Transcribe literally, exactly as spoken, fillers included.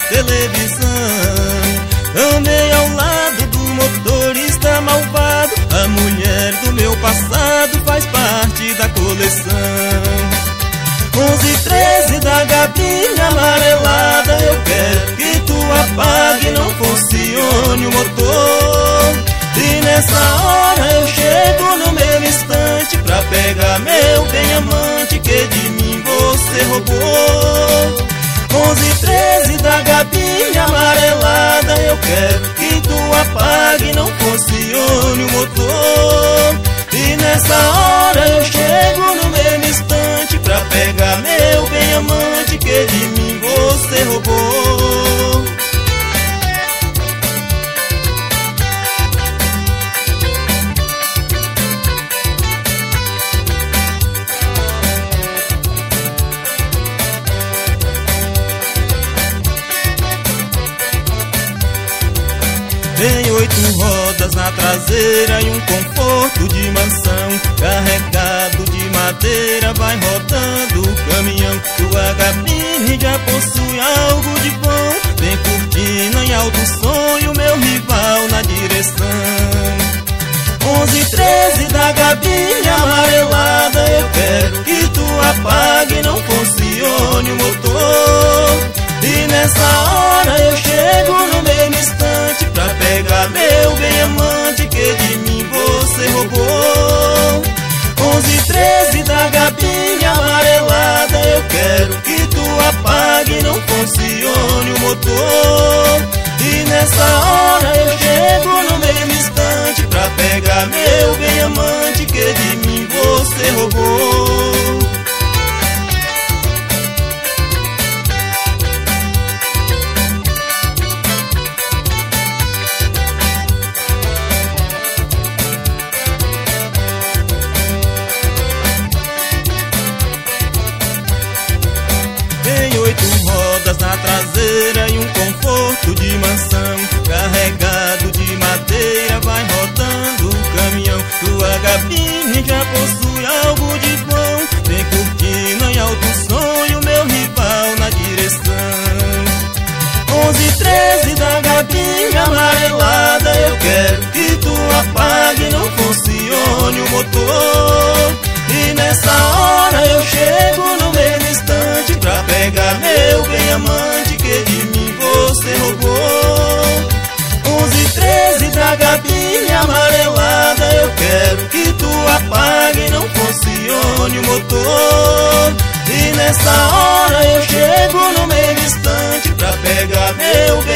televisão. Amei ao lado do motorista malvado, a mulher do meu passado faz parte da coleção. Onze e treze da gabinha amarelada, eu quero que tu apague, não funcione o motor. E nessa hora eu chego no meu instante pra pegar meu bem amante que de mim você roubou. Onze e treze da gabinha amarelada, eu quero que tu apague, não funcione o motor. E nessa hora eu chego no meu instante pra pegar meu bem amante que de mim você roubou. Tem oito rodas na traseira e um conforto de mansão. Carregado de madeira vai rodando o caminhão. Tua gabine já possui algo de bom. Tem cortina e alto som e o meu rival na direção. Onze e treze da gabine amarelada, eu quero que tu apague, não funcione o motor. E nessa hora eu chego no mesmo instante pra pegar meu bem amante que de mim você roubou. Onze e treze da gabinha amarelada, eu quero que tu apague, não funcione o motor. E nessa hora eu chego no mesmo instante pra pegar meu bem amante que de mim você roubou. Tem oito rodas na traseira e um conforto de mansão. Carregado de madeira vai rodando o caminhão. Tua gabine já possui algo de bom. Tem cortina e alto som e o meu rival na direção. Onze e treze da gabine amarelada, eu quero que tu apague, não funcione o motor. E nessa hora eu chego no mesmo instante pra pegar meu bem amante que de mim você roubou. Onze e treze da gabinha amarelada, eu quero que tu apague, não funcione o motor. E nessa hora eu chego no mesmo instante pra pegar meu bem